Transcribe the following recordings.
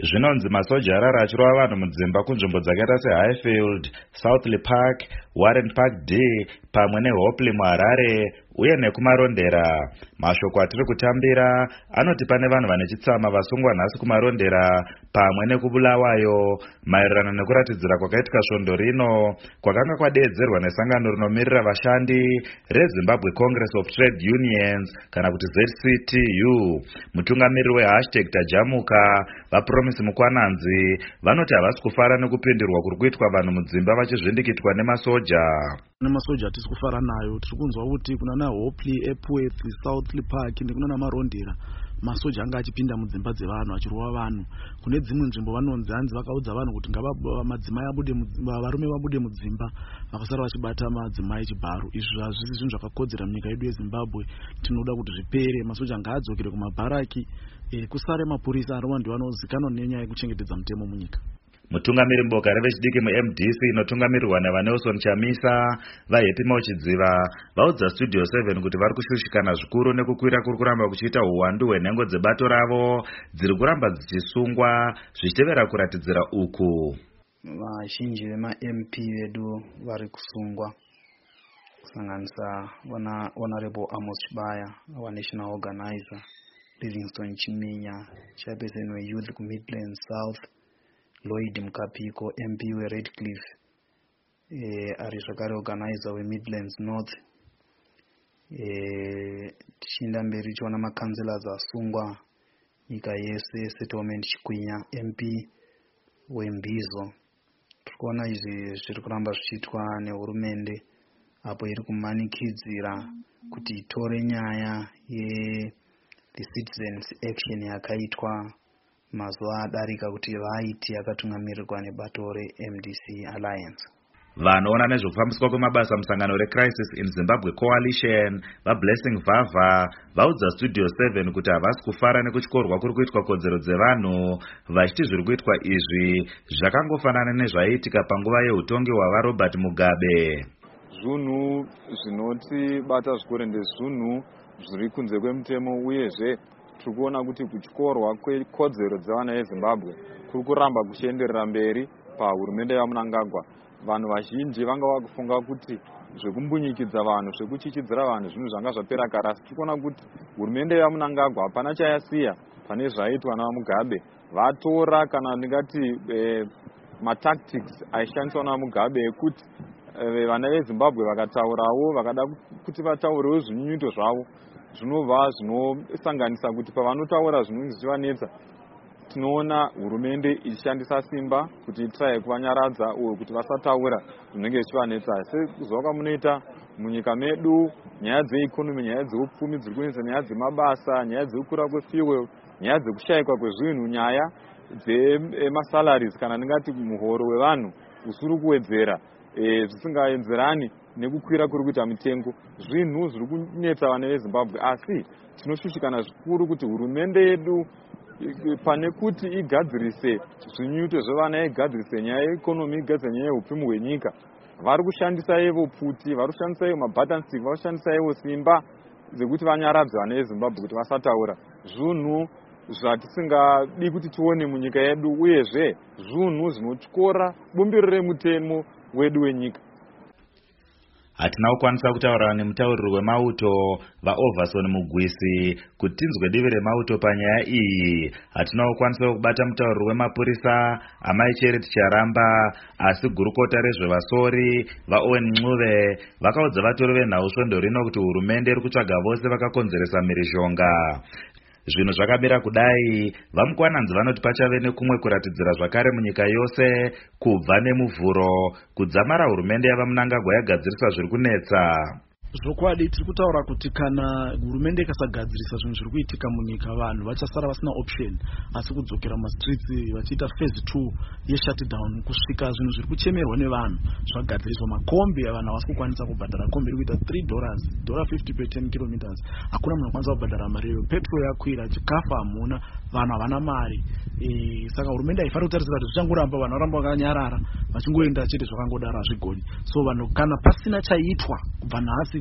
Zvinonzi masoja arara achirova vanhu mudzimba kunzvimbo dzakaita seHighfield, Southley Park, Warren Park D pamwe neHopley muHarare uye nekumarondera. Mashoko atiri kutambira anoti pane vanhu vane chitsama vasungwa nhasi kumarondera pamwe nekubulawayo maererano nekuratidzira kwakaitika svondo rino kwakanga kwadeedzerwa nesangano rinomirira vashandi reZimbabwe Congress of Trade Unions kana kuti ZCTU. Mutungamiriri we#Tajamuka vaPromise Mukwananzi vanoti havasi kufara nekupindirwa kuri kuitwa vanhu mudzimba vachizvindikitwa nemasoja. Nemasoja tisi kufara nayo, tiri kunzwa kuti kuna naHopley, Epworth, Southley Park nekuna namarondera masoja anga achipinda mudzimba dzevanhu achirova vanhu. Kune dzimwe nzvimbo vanonzi hanzi vakaudza vanhu kuti madzimai abude, varume vabude mudzimba vakasara vachibata madzimai echibharo. Izvi hazvisi zvinhu zvakakodzera munyika yedu yeZimbabwe. Tinoda kuti zvipere, masoja ngaadzokere kumabharaki, kusare mapurisa arova ndiwo anozikanwa nenyaya yekuchengetedza mutemo munyika. Mutungamiri mboka revechidiki muMDC inotungamirirwa naVanelson Chamisa vaHappy Mauchidziva vaudza Studio 7 kuti vari kushushikana zvikuru nekukwira kuri kuramba kuchiita uwandu hwenhengo dzebato ravo dziri kuramba dzichisungwa zvichitevera kuratidzira uku. Vazhinji vemaMP vedu vari kusungwa kusanganisa Honorable Amos Chibaya, our national organizer, Livingstone Chiminya, chairperson weYouth kuMidlands South, Lloyd Mkapiko, MP weRedcliffe, ari zvakare organizer weMidlands North. Tichienda mberi tichiona makanzellors asungwa nyika yese, Settlement Chikwinya, MP weMbizo. Tikuona izvi zviri kuramba zvichiitwa nehurumende apo iri kumanikidzira kuti itore nyaya the Citizens Action yakaitwa mazuva adarika kuti vaiti yakatungamirirwa nebato reMDC Alliance. Vanoona nezvekufambiswa kwemabasa musangano reCrisis in Zimbabwe Coalition vaBlessing Vava vaudza Studio 7 kuti havasi kufara nekutyorwa kuri kuitwa kodzero dzevanhu vachiti zviri kuitwa izvi zvakangofanana nezvaiitika panguva yeutongi hwavaRobert Mugabe. Zvinhu zvinotibata zvikuru ndezvinhu zviri kunze kwemutemo uyezve tiri kuona kuti kutyorwa kwekodzero dzevana veZimbabwe kuri kuramba kuchienderera mberi pahurumende yaMnangagwa. Vanhu vazhinji vanga vakufunga kuti zvekumbunyikidzira vanhu, zvekuchichidzira vanhu zvinhu zvanga zvapera kare, asi tiri kuona kuti hurumende yaMnangagwa hapana chayasiya pane zvaiitwa navaMugabe. Vatora kana ndingati matactics aishandiswa navaMugabe ekuti vana veZimbabwe vakataurawo vakada kuti vataurewo zvinyunyuto zvavo zvinobva zvinosanganisa kuti pavanotaura zvinenge zvichivanetsa tinoona hurumende ichishandisa simba kuti itrai kuvanyaradza uye kuti vasataura zvinenge zvichivanetsa. Sezvakamunoita munyika medu, nyaya dzeikonomi, nyaya dzeupfumi dziri kunetsa, nyaya dzemabasa, nyaya dzekukura kwefuel, nyaya dzekushayikwa kwezvinhu, nyaya dzemasalaries kana ndingati muhoro wevanhu usiri kuwedzera zvisingaenzerani nekukwira kuri kuita mitengo. Zvinhu zviri kunetsa vana veZimbabwe, asi tinoshushikana zvikuru kuti hurumende yedu pane kuti igadzirise zvinyuto zvevana, igadzirise nyaya yeikonomi, igadzirise nyaya yeupfumi hwenyika, vari kushandisa ivo pfuti, vari kushandisa ivo mabutton stick, vari kushandisa ivo simba dzekuti vanyaradze vana veZimbabwe kuti vasataura zvinhu zvatisingadi kuti tione munyika yedu, uyezve zvinhu zvinotyora bumbiro remutemo wedu wenyika. Hatina kukwanisa kutaura nemutauriri wemauto vaOverson Mugwisi kuti tinzwe divi remauto panyaya iyi. Hatina kukwanisa kubata mutauriri wemapurisa Amai Charity Charamba, asi gurukota rezvevasori vaOwen Mncube vakaudza vatori venhau svondo rino kuti hurumende iri kutsvaga vose vakakonzeresa mhirizhonga. Zvinhu zvakabira kudai, vaMukwananzi vanoti pachave nekumwe kuratidzira zvakare munyika yose kubva nemuvhuro kudzamara hurumende yavaMnangagwa yagadzirisa zviri kunetsa. Zvokwadi tiri kutaura kuti kana hurumende ikasagadzirisa zvinhu zviri kuitika munyika, vanhu vachasara vasina option asi kudzokera mumastreets vachiita phase 2 yeshutdown kusvika zvinhu zviri kuchemerwa nevanhu zvagadziriswa. Makombi vanhu havasi kukwanisa kubhadhara kombi iri kuita $3.50 per 10 kilometers. Hakuna munhu akwanisa kubhadhara mari iyoyo. Petrol yakwira, chikafu hamuna, vanhu havana mari. Saka hurumende haifaniri kutarisira kuti zvichangoramba vanhu varamba vakanyarara vachingoenda chete zvakangodaro hazvigoni. So vanhu kana pasina chaitwa kubva nhasi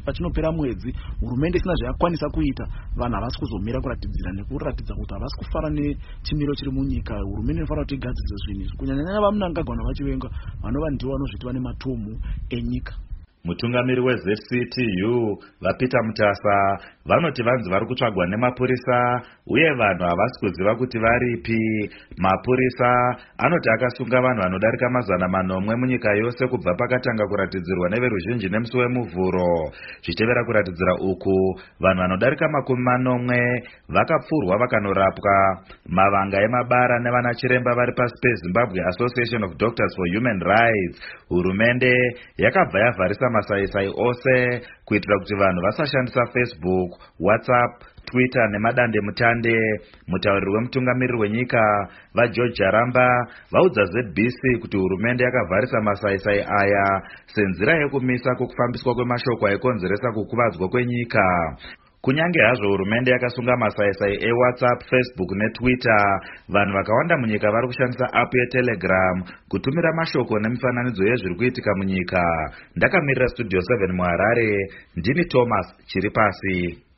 pachinopera mwedzi hurumende isina zvayakwanisa kuita, vanhu havasi kuzomira kuratidzira nekuratidza kuti havasi kufara nechimiro chiri munyika. Hurumende inofanira kuti igadzirisa zvinhu izvi, kunyanyanyanya vamunangagwana vachivenga vanova ndivo vanozviti vane matomu enyika. Mutungamiri weZCTU vaPeter Mutasa vanoti vanzi vari kutsvagwa nemapurisa uye vanhu havasi kuziva kuti varipi. Mapurisa anoti akasunga vanhu vanodarika 400 munyika yose kubva pakatanga kuratidzirwa neveruzhinji nemusi wemuvhuro. Zvichitevera kuratidzira uku, vanhu vanodarika 40 vakapfurwa vakanorapwa. Mavanga emabara nevana chiremba vari pasi peZimbabwe Association of Doctors for Human Rights, hurumende yakabva yavharisa masaisai ose kuitira kuti vanhu vasashandisa Facebook, WhatsApp, Twitter nemadande mutande. Mutauriri wemutungamiriri wenyika vaGeorge Jaramba vaudza ZBC kuti hurumende yakavharisa masaisai aya senzira yekumisa kukufambiswa kwemashoko aikonzeresa kukuvadzwa kwenyika. Kunyange hazvo hurumende yakasunga masaisai eWhatsApp, Facebook neTwitter, vanhu vakawanda munyika vari kushandisa app yeTelegram kutumira mashoko nemifananidzo yezviri kuitika munyika. Ndakamirira Studio 7 muHarare, ndini Thomas Chiripasi.